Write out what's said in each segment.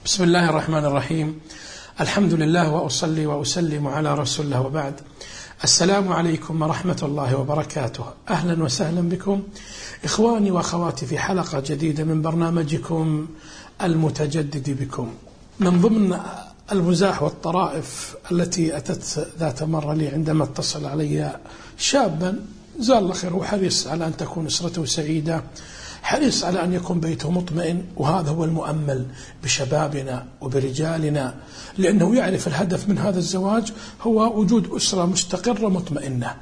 بسم الله الرحمن الرحيم. الحمد لله وأصلي وأسلم على رسول الله وبعد. السلام عليكم ورحمة الله وبركاته. أهلا وسهلا بكم إخواني وأخواتي في حلقة جديدة من برنامجكم المتجدد بكم. من ضمن المزاح والطرائف التي أتت ذات مرة لي عندما اتصل علي شابا جزاه الله خير وحريص على أن تكون أسرته سعيدة، حريص على أن يكون بيته مطمئن، وهذا هو المؤمل بشبابنا وبرجالنا، لأنه يعرف الهدف من هذا الزواج هو وجود أسرة مستقرة مطمئنة،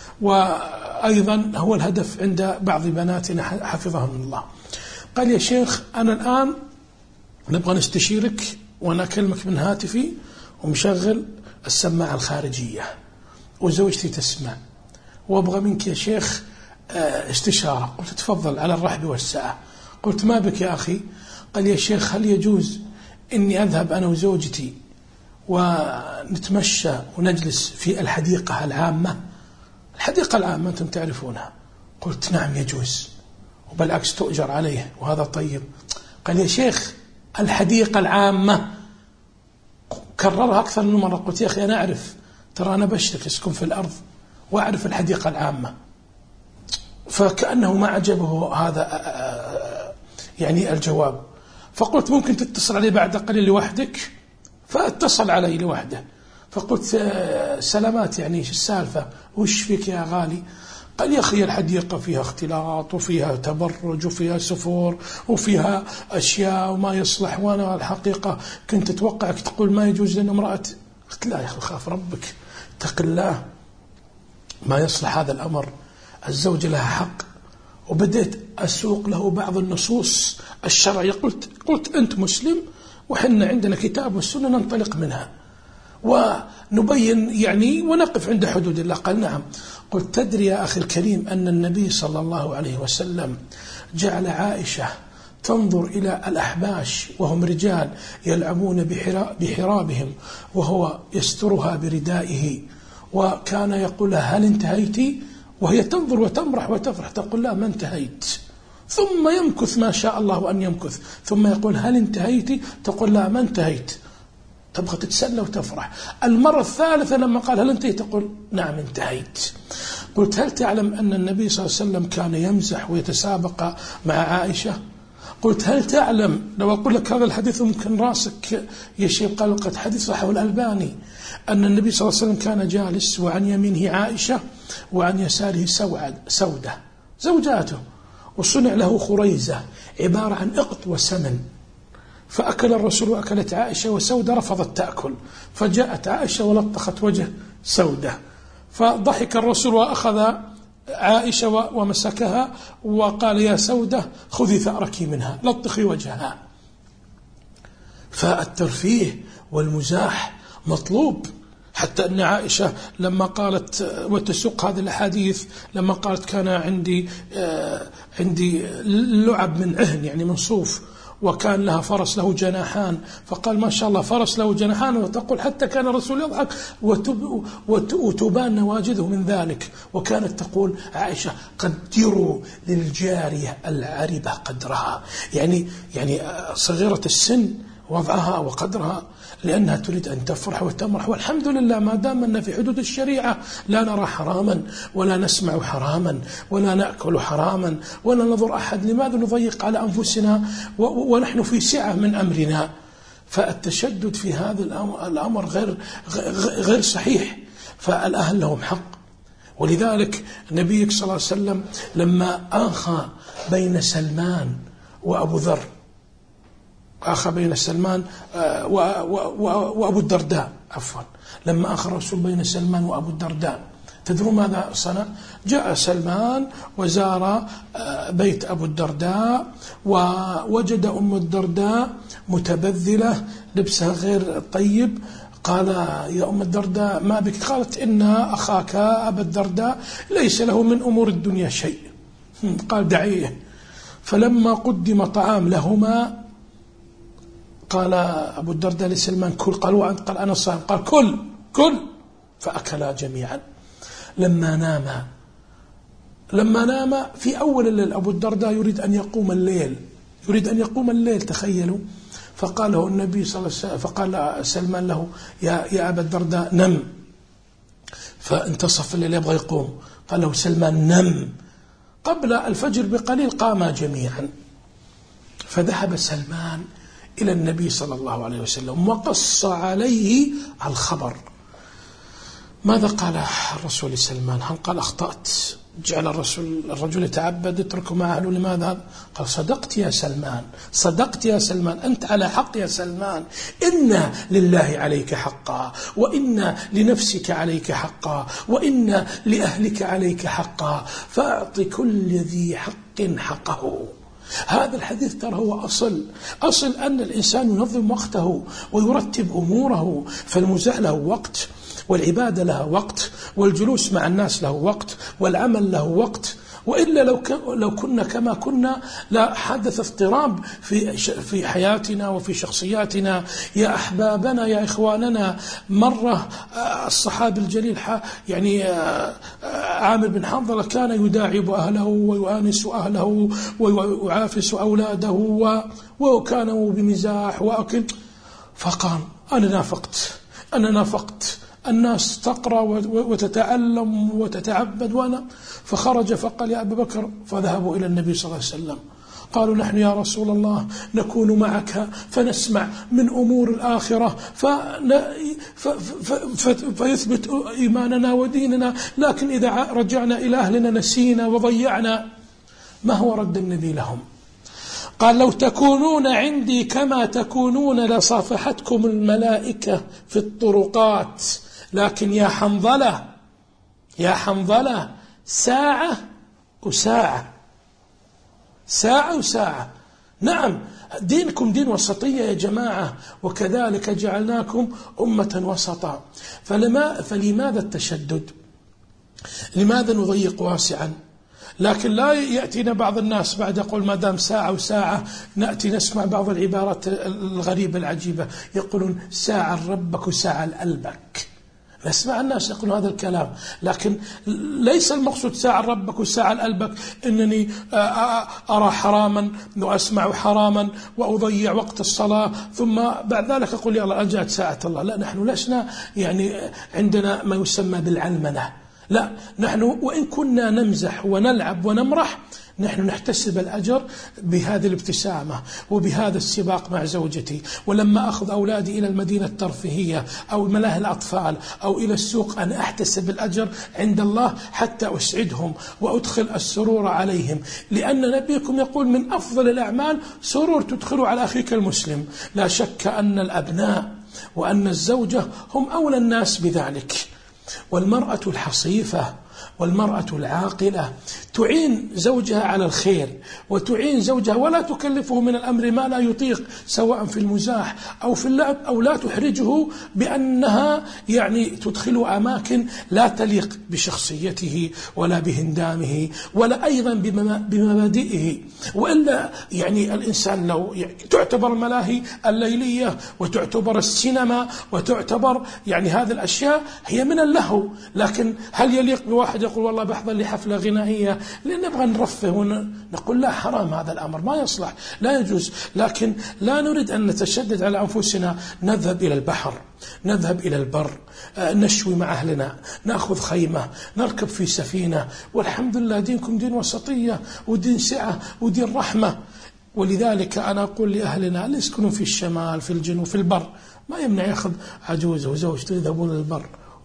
وأيضا هو الهدف عند بعض بناتنا حفظهم الله. قال يا شيخ أنا الآن نبغى نستشيرك، وأنا أكلمك من هاتفي ومشغل السماعة الخارجية وزوجتي تسمع، وأبغى منك يا شيخ استشارة. قلت تفضل على الرحب والسعة. قلت ما بك يا أخي؟ قال يا شيخ هل يجوز إني أذهب أنا وزوجتي ونتمشى ونجلس في الحديقة العامة؟ الحديقة العامة أنتم تعرفونها. قلت نعم يجوز، وبالعكس تؤجر عليه وهذا طيب. قال يا شيخ الحديقة العامة، كررها أكثر من مرة. قلت يا أخي أنا أعرف، ترى أنا بشتك أسكن في الأرض وأعرف الحديقة العامة. فكأنه ما عجبه هذا يعني الجواب. فقلت ممكن تتصل علي بعد قليل لوحدك؟ فاتصل علي لوحده. فقلت سلامات، يعني ايش السالفة، وش فيك يا غالي؟ قال يا أخي الحديقة فيها اختلاط وفيها تبرج وفيها سفور وفيها أشياء وما يصلح، وأنا الحقيقة كنت أتوقعك تقول ما يجوز لأن امرأة. قلت لا يا أخي خاف ربك، اتق الله، ما يصلح هذا الأمر، الزوجة لها حق. وبدأت أسوق له بعض النصوص الشرعية. قلت أنت مسلم وحنا عندنا كتاب والسنة ننطلق منها ونبين يعني ونقف عند حدود الله. قال نعم. قلت تدري يا أخي الكريم أن النبي صلى الله عليه وسلم جعل عائشة تنظر إلى الأحباش وهم رجال يلعبون بحرابهم وهو يسترها بردائه، وكان يقول هل انتهيتي؟ وهي تنظر وتمرح وتفرح، تقول لا ما انتهيت، ثم يمكث ما شاء الله أن يمكث، ثم يقول هل انتهيتي؟ تقول لا ما انتهيت، تبغى تتسلى وتفرح. المرة الثالثة لما قال هل انتهيت تقول نعم انتهيت. قلت هل تعلم أن النبي صلى الله عليه وسلم كان يمزح ويتسابق مع عائشة؟ قلت هل تعلم، لو أقول لك هذا الحديث ممكن راسك يا شيخ، قال قد حديث صحيح الألباني، أن النبي صلى الله عليه وسلم كان جالس وعن يمينه عائشة وعن يساره سودة زوجاته، وصنع له خريزة عبارة عن إقط وسمن، فأكل الرسول وأكلت عائشة، وسودة رفضت تأكل، فجاءت عائشة ولطخت وجه سودة، فضحك الرسول وأخذ عائشة ومسكها وقال يا سودة خذي ثأرك منها، لطخي وجهها. فالترفيه والمزاح مطلوب، حتى أن عائشة لما قالت وتسوق هذه الأحاديث لما قالت كان عندي لعب من عهن يعني من صوف، وكان لها فرس له جناحان، فقال ما شاء الله فرس له جناحان، وتقول حتى كان الرسول يضحك وتبان نواجذه من ذلك. وكانت تقول عائشة قدروا للجارية العربة قدرها، يعني صغيرة السن وضعها وقدرها، لأنها تريد أن تفرح وتمرح. والحمد لله ما دام أن في حدود الشريعة لا نرى حراما ولا نسمع حراما ولا نأكل حراما ولا نضر أحد. لماذا نضيق على أنفسنا ونحن في سعة من أمرنا؟ فالتشدد في هذا الأمر غير صحيح، فالأهل لهم حق. ولذلك النبي صلى الله عليه وسلم لما آخى بين سلمان وأبو ذر، أخى بين سلمان وأبو الدرداء، عفوا، لما أخى الرسول بين سلمان وأبو الدرداء، تدرون ماذا صنع؟ جاء سلمان وزار بيت أبو الدرداء ووجد أم الدرداء متبذلة لبسها غير طيب. قال يا أم الدرداء ما بك؟ قالت إن أخاك أبا الدرداء ليس له من أمور الدنيا شيء. قال دعيه. فلما قدم طعام لهما قال أبو الدرداء لسلمان كل، قال وأنت؟ قال أنا صائم. قال كل، فأكلا جميعا. لما نام في أول الليل، أبو الدرداء يريد أن يقوم الليل، تخيلوا، فقال له النبي صلى الله عليه وسلم، فقال سلمان له يا أبا الدرداء نم. فانتصف الليل يبغى يقوم، قال له سلمان نم. قبل الفجر بقليل قاما جميعا. فذهب سلمان إلى النبي صلى الله عليه وسلم وقص عليه الخبر. ماذا قال الرسول لسلمان؟ هل قال أخطأت، جعل الرجل يتعبد يتركه مع أهله، لماذا؟ قال صدقت يا سلمان، صدقت يا سلمان، أنت على حق يا سلمان، إن لله عليك حقا، وإن لنفسك عليك حقا، وإن لأهلك عليك حقا، فأعط كل ذي حق حقه. هذا الحديث ترى هو أصل أن الإنسان ينظم وقته ويرتب أموره. فالمزاح له وقت، والعبادة لها وقت، والجلوس مع الناس له وقت، والعمل له وقت. وإلا لو كنا كما كنا لا حدث اضطراب في حياتنا وفي شخصياتنا. يا أحبابنا يا إخواننا، مرة الصحابي الجليل يعني عامر بن حنظلة كان يداعب أهله ويؤانس أهله ويعافس أولاده وكانوا بمزاح وأكل. فقال أنا نافقت الناس تقرأ وتتعلم وتتعبد وأنا. فخرج فقال يا أبا بكر، فذهبوا إلى النبي صلى الله عليه وسلم قالوا نحن يا رسول الله نكون معك فنسمع من أمور الآخرة فيثبت إيماننا وديننا، لكن إذا رجعنا إلى أهلنا نسينا وضيعنا. ما هو رد النبي لهم؟ قال لو تكونون عندي كما تكونون لصافحتكم الملائكة في الطرقات، لكن يا حنظلة ساعة وساعة. نعم، دينكم دين وسطية يا جماعة، وكذلك جعلناكم أمة وسطا. فلماذا التشدد؟ لماذا نضيق واسعا؟ لكن لا يأتينا بعض الناس بعد يقول ما دام ساعة وساعة، نأتي نسمع بعض العبارات الغريبة العجيبة، يقولون ساعة ربك وساعة لقلبك. نسمع الناس يقولون هذا الكلام، لكن ليس المقصود ساعة ربك وساعة لقلبك أنني أرى حراما وأسمع حراما وأضيع وقت الصلاة ثم بعد ذلك أقول يا الله أجأت ساعة الله. لا، نحن لسنا يعني عندنا ما يسمى بالعلمنة. لا، نحن وإن كنا نمزح ونلعب ونمرح، نحن نحتسب الأجر بهذه الابتسامة وبهذا السباق مع زوجتي. ولما أخذ أولادي إلى المدينة الترفيهية أو ملاهي الأطفال أو إلى السوق، أنا أحتسب الأجر عند الله حتى أسعدهم وأدخل السرور عليهم، لأن نبيكم يقول من أفضل الأعمال سرور تدخلوا على أخيك المسلم. لا شك أن الأبناء وأن الزوجة هم أولى الناس بذلك. والمرأة الحصيفة والمرأة العاقلة تعين زوجها على الخير وتعين زوجها ولا تكلفه من الأمر ما لا يطيق، سواء في المزاح أو في اللعب، أو لا تحرجه بأنها يعني تدخله أماكن لا تليق بشخصيته ولا بهندامه ولا أيضا بمبادئه. وإلا يعني الإنسان لو تعتبر الملاهي الليلية وتعتبر السينما وتعتبر يعني هذه الأشياء هي من اللهو، لكن هل يليق بواحد يقول والله بحضر لي حفلة غنائية لأن نبغى نرفه ونقول لا، حرام هذا الأمر، ما يصلح، لا يجوز. لكن لا نريد أن نتشدد على أنفسنا، نذهب إلى البحر، نذهب إلى البر، نشوي مع أهلنا، نأخذ خيمة، نركب في سفينة. والحمد لله دينكم دين وسطية ودين سعة ودين رحمة. ولذلك أنا أقول لأهلنا اللي يسكنون في الشمال في الجنوب في البر، ما يمنع يأخذ عجوزه وزوجته يذهبون للبر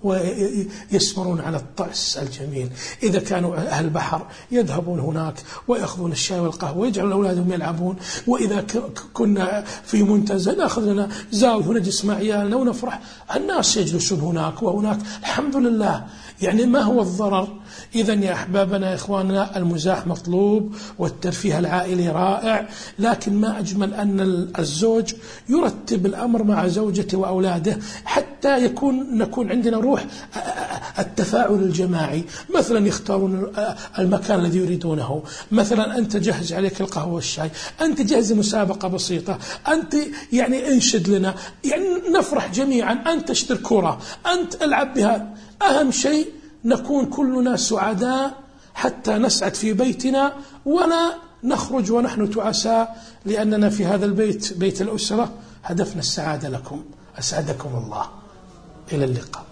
ويسمرون على الطعس الجميل. إذا كانوا أهل البحر يذهبون هناك ويأخذون الشاي والقهوة ويجعلون أولادهم يلعبون. وإذا كنا في منتزه نأخذ لنا زاوية ونجلس مع عيالنا ونفرح، الناس يجلسون هناك وهناك، الحمد لله. يعني ما هو الضرر؟ إذن يا أحبابنا يا إخواننا، المزاح مطلوب والترفيه العائلي رائع، لكن ما أجمل أن الزوج يرتب الأمر مع زوجته وأولاده حتى نكون عندنا روح التفاعل الجماعي. مثلا يختارون المكان الذي يريدونه، مثلا أنت جهز عليك القهوة والشاي، أنت جهز مسابقة بسيطة، أنت يعني انشد لنا، يعني نفرح جميعا، أنت اشتري كرة، أنت العب بها. أهم شيء نكون كلنا سعداء حتى نسعد في بيتنا ولا نخرج ونحن تعساء، لأننا في هذا البيت بيت الأسرة هدفنا السعادة لكم، أسعدكم الله. إلى اللقاء.